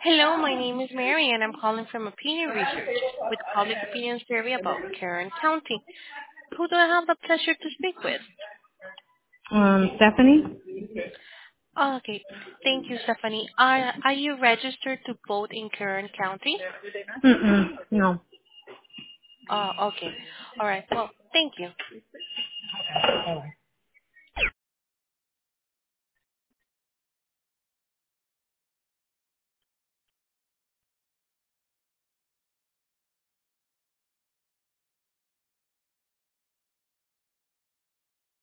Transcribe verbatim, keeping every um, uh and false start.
Hello, my name is Mary, and I'm calling from Opinion Research with a public opinion survey about Kern County. Who do I have the pleasure to speak with? Um, Stephanie? Oh, okay. Thank you, Stephanie. Are, are you registered to vote in Kern County? Mm-mm, no. Oh, okay. All right. Well, thank you.